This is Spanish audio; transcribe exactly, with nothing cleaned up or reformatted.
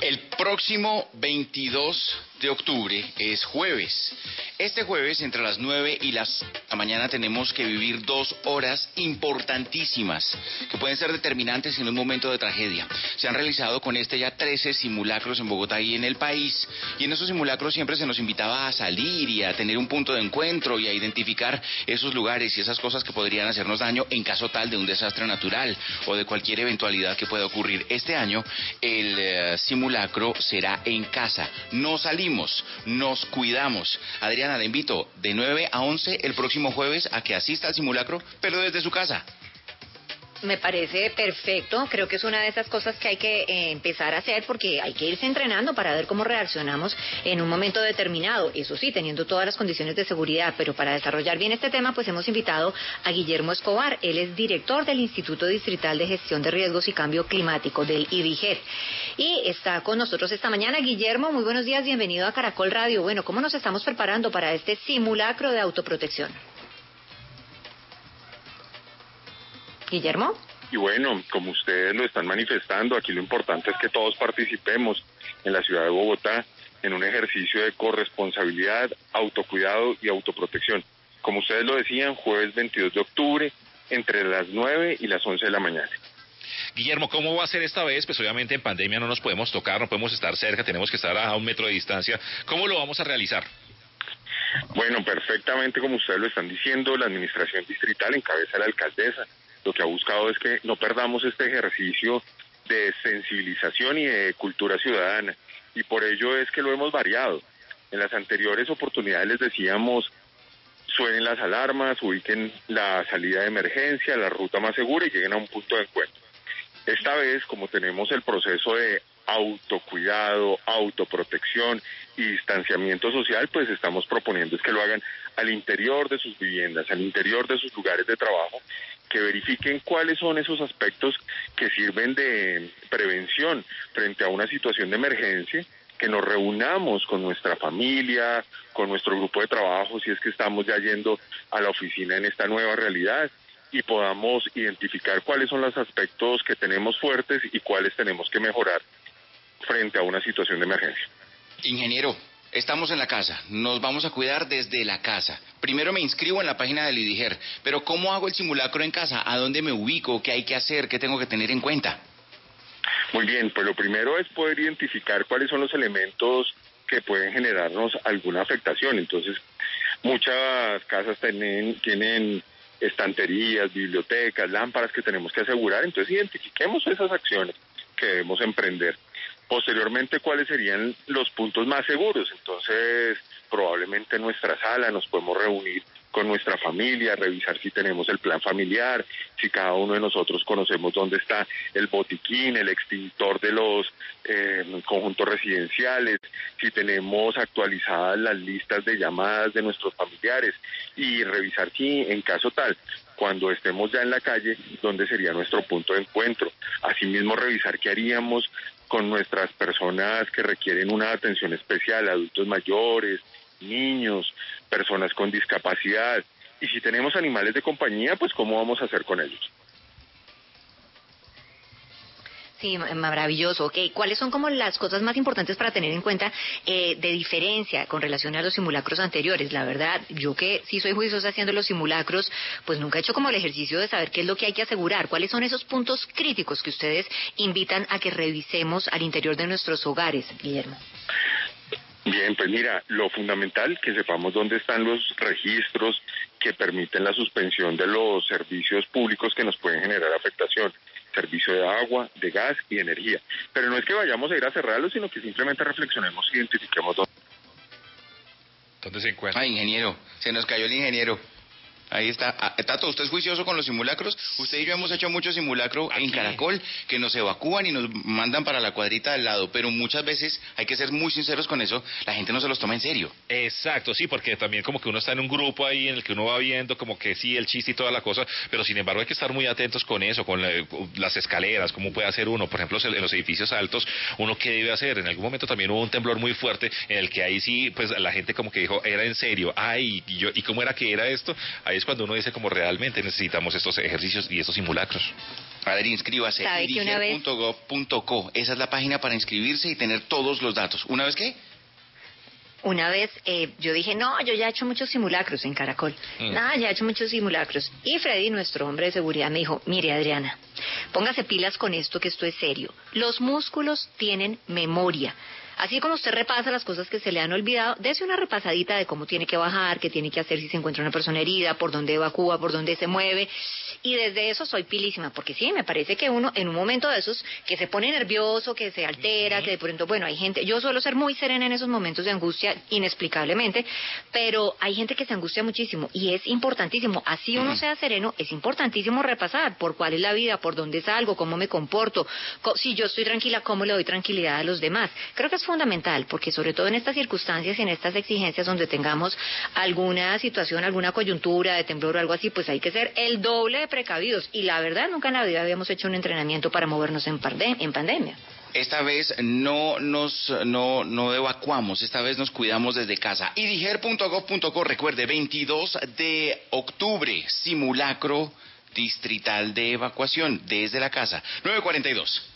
El próximo veintidós de octubre es jueves. Este jueves, entre las nueve y las de la mañana, tenemos que vivir dos horas importantísimas que pueden ser determinantes en un momento de tragedia. Se han realizado con este ya trece simulacros en Bogotá y en el país. Y en esos simulacros siempre se nos invitaba a salir y a tener un punto de encuentro y a identificar esos lugares y esas cosas que podrían hacernos daño en caso tal de un desastre natural o de cualquier eventualidad que pueda ocurrir. Este año el eh, simulacro será en casa. No salimos, nos cuidamos. Adriana, le invito de nueve a once el próximo jueves a que asista al simulacro, pero desde su casa. Me parece perfecto, creo que es una de esas cosas que hay que eh, empezar a hacer porque hay que irse entrenando para ver cómo reaccionamos en un momento determinado, eso sí, teniendo todas las condiciones de seguridad, pero para desarrollar bien este tema pues hemos invitado a Guillermo Escobar, él es director del Instituto Distrital de Gestión de Riesgos y Cambio Climático, del I D I G E R, y está con nosotros esta mañana. Guillermo, muy buenos días, bienvenido a Caracol Radio. Bueno, ¿cómo nos estamos preparando para este simulacro de autoprotección? Guillermo. Y bueno, como ustedes lo están manifestando, aquí lo importante es que todos participemos en la ciudad de Bogotá en un ejercicio de corresponsabilidad, autocuidado y autoprotección. Como ustedes lo decían, jueves veintidós de octubre, entre las nueve y las once de la mañana. Guillermo, ¿cómo va a ser esta vez? Pues obviamente en pandemia no nos podemos tocar, no podemos estar cerca, tenemos que estar a un metro de distancia. ¿Cómo lo vamos a realizar? Bueno, perfectamente como ustedes lo están diciendo, la administración distrital en cabeza de la alcaldesa lo que ha buscado es que no perdamos este ejercicio de sensibilización y de cultura ciudadana, y por ello es que lo hemos variado. En las anteriores oportunidades les decíamos, suenen las alarmas, ubiquen la salida de emergencia, la ruta más segura y lleguen a un punto de encuentro. Esta vez, como tenemos el proceso de autocuidado, autoprotección y distanciamiento social, pues estamos proponiendo es que lo hagan al interior de sus viviendas, al interior de sus lugares de trabajo, que verifiquen cuáles son esos aspectos que sirven de prevención frente a una situación de emergencia, que nos reunamos con nuestra familia, con nuestro grupo de trabajo, si es que estamos ya yendo a la oficina en esta nueva realidad, y podamos identificar cuáles son los aspectos que tenemos fuertes y cuáles tenemos que mejorar frente a una situación de emergencia. Ingeniero, estamos en la casa, nos vamos a cuidar desde la casa. Primero me inscribo en la página del I D I G E R, pero ¿cómo hago el simulacro en casa? ¿A dónde me ubico? ¿Qué hay que hacer? ¿Qué tengo que tener en cuenta? Muy bien, pues lo primero es poder identificar cuáles son los elementos que pueden generarnos alguna afectación. Entonces, muchas casas tienen, tienen estanterías, bibliotecas, lámparas que tenemos que asegurar, entonces identifiquemos esas acciones que debemos emprender. Posteriormente, ¿cuáles serían los puntos más seguros? Entonces, probablemente en nuestra sala nos podemos reunir con nuestra familia, revisar si tenemos el plan familiar, si cada uno de nosotros conocemos dónde está el botiquín, el extintor de los eh, conjuntos residenciales, si tenemos actualizadas las listas de llamadas de nuestros familiares y revisar si en caso tal, cuando estemos ya en la calle, dónde sería nuestro punto de encuentro. Asimismo, revisar qué haríamos con nuestras personas que requieren una atención especial, adultos mayores, niños, personas con discapacidad, y si tenemos animales de compañía, pues cómo vamos a hacer con ellos. Sí, maravilloso. Okay. ¿Cuáles son como las cosas más importantes para tener en cuenta eh, de diferencia con relación a los simulacros anteriores? La verdad, yo que sí soy juiciosa haciendo los simulacros, pues nunca he hecho como el ejercicio de saber qué es lo que hay que asegurar. ¿Cuáles son esos puntos críticos que ustedes invitan a que revisemos al interior de nuestros hogares, Guillermo? Bien, pues mira, lo fundamental que sepamos dónde están los registros que permiten la suspensión de los servicios públicos que nos pueden generar afectación, servicio de agua, de gas y de energía. Pero no es que vayamos a ir a cerrarlos, sino que simplemente reflexionemos y identifiquemos dónde. ¿Dónde se encuentra? Ah, ingeniero, se nos cayó el ingeniero. Ahí está. Ah, Tato, ¿usted es juicioso con los simulacros? Usted y yo hemos hecho muchos simulacros en Caracol que nos evacúan y nos mandan para la cuadrita del lado, pero muchas veces, hay que ser muy sinceros con eso, la gente no se los toma en serio. Exacto, sí, porque también como que uno está en un grupo ahí en el que uno va viendo como que sí, el chiste y toda la cosa, pero sin embargo hay que estar muy atentos con eso, con la, las escaleras, cómo puede hacer uno, por ejemplo, en los edificios altos, uno qué debe hacer. En algún momento también hubo un temblor muy fuerte en el que ahí sí, pues la gente como que dijo, era en serio, ay, y, yo, ¿y cómo era que era esto? Ahí es es cuando uno dice como realmente necesitamos estos ejercicios y estos simulacros. Adri, inscríbase, ¿Sabe que una vez- dirigir punto gov punto co. Esa es la página para inscribirse y tener todos los datos. ¿Una vez qué? Una vez eh, yo dije, no, yo ya he hecho muchos simulacros en Caracol. Mm. No, ya he hecho muchos simulacros. Y Freddy, nuestro hombre de seguridad, me dijo, mire Adriana, póngase pilas con esto, que esto es serio. Los músculos tienen memoria. Así como usted repasa las cosas que se le han olvidado, dése una repasadita de cómo tiene que bajar, qué tiene que hacer si se encuentra una persona herida, por dónde evacúa, por dónde se mueve. Y desde eso soy pilísima, porque sí, me parece que uno en un momento de esos que se pone nervioso, que se altera, que de pronto, bueno, hay gente, yo suelo ser muy serena en esos momentos de angustia, inexplicablemente, pero hay gente que se angustia muchísimo y es importantísimo, así uno sea sereno, es importantísimo repasar por cuál es la vida, por dónde salgo, cómo me comporto, co- si yo estoy tranquila, cómo le doy tranquilidad a los demás. Creo que es fundamental, porque sobre todo en estas circunstancias y en estas exigencias donde tengamos alguna situación, alguna coyuntura de temblor o algo así, pues hay que ser el doble de precavidos. Y la verdad, nunca en la vida habíamos hecho un entrenamiento para movernos en, parde- en pandemia. Esta vez no nos no, no evacuamos, esta vez nos cuidamos desde casa. y diger punto gov punto co, recuerde, veintidós de octubre, simulacro distrital de evacuación desde la casa. nueve cuarenta y dos.